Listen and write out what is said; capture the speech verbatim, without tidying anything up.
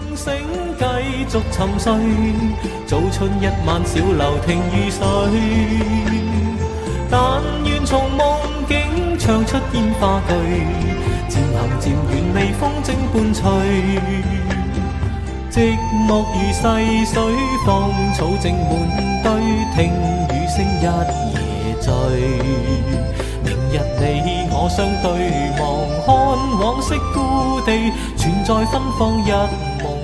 醒繼續沉睡，早春一晚小樓停如水。但願從夢境唱出煙花句，漸行漸遠微風正伴隨。寂寞如逝水，芳草正滿堆，聽雨聲一夜醉。明日你我相對望，看往昔故地，全在芬芳一夢。